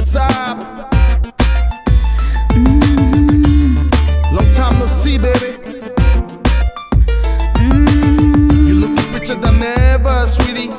What's up? Long time no see, baby. You looking richer than ever, sweetie.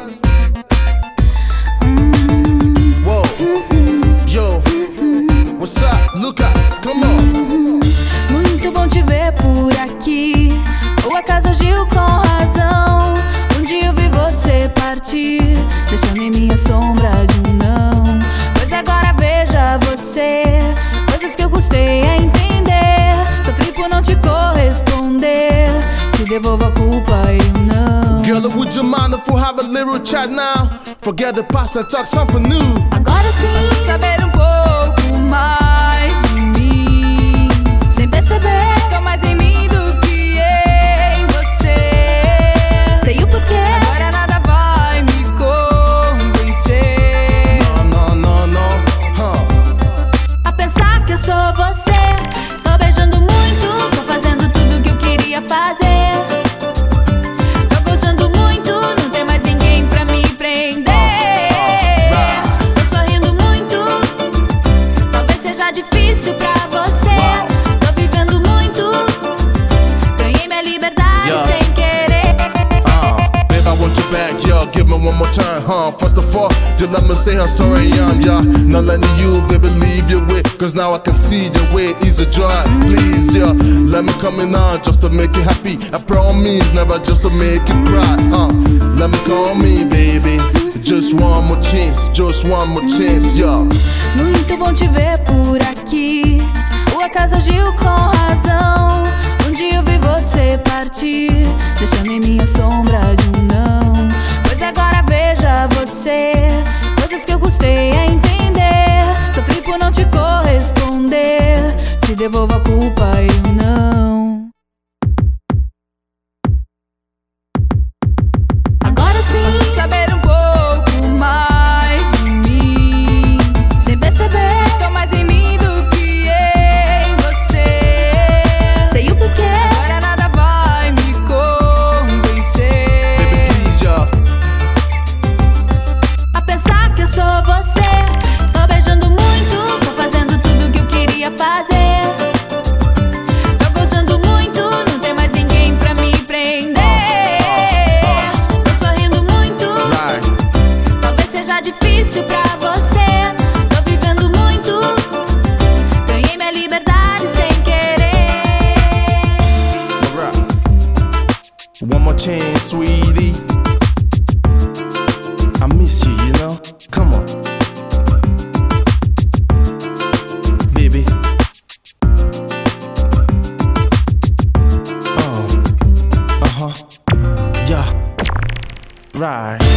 Whoa, yo, what's up? Look up, come on. Muito bom te ver por aqui. O acaso agiu com razão. Um dia eu vi você partir, deixando em minha sombra de um não. Pois agora veja você, coisas que eu custei a entender. Sofri por não te corresponder, te devolvo a culpa e eu não. Girl, would you mind if we have a little chat now? Forget the past and talk something new. Agora sim, posso saber um pouco mais de mim. Sem perceber, estou mais em mim do que em você. Sei o porquê, agora nada vai me convencer. A pensar que eu sou você. Tô beijando muito, tô fazendo tudo que eu queria fazer. Tô gozando muito, não tem mais ninguém pra me prender. Tô sorrindo muito, talvez seja difícil pra você. Tô vivendo muito, ganhei minha liberdade sem querer. Babe, I want you back, yo, give me one more time, huh? First of all, just let me say how sorry I am, yeah. Not letting you, baby, leave your way, cause now I can see your way is a joy. Please, yeah, let me come in on just to make you happy. I promise, never just to make you cry, let me come in, baby. Just one more chance, yeah. Muito bom te ver por aqui. O acaso agiu com razão. Um dia eu vi você partir, deixando em minha sombra de um não. Pois agora veja você, coisas que eu custei a entender. Sofri por não te corresponder, te devolvo a culpa e eu não. Agora sim, posso saber um pouco mais de mim. Sem perceber, estou mais em mim do que em você. Sei o porquê, agora nada vai me convencer. Baby, please, yeah. A pensar que eu sou você. Tô beijando muito, tô fazendo tudo que eu queria fazer. Tô gozando muito, não tem mais ninguém pra me prender. Tô sorrindo muito, talvez seja difícil pra você. Tô vivendo muito, ganhei minha liberdade sem querer. Alright. One more chance, sweetie. I miss you, you know? Come on, baby. Yeah. Right.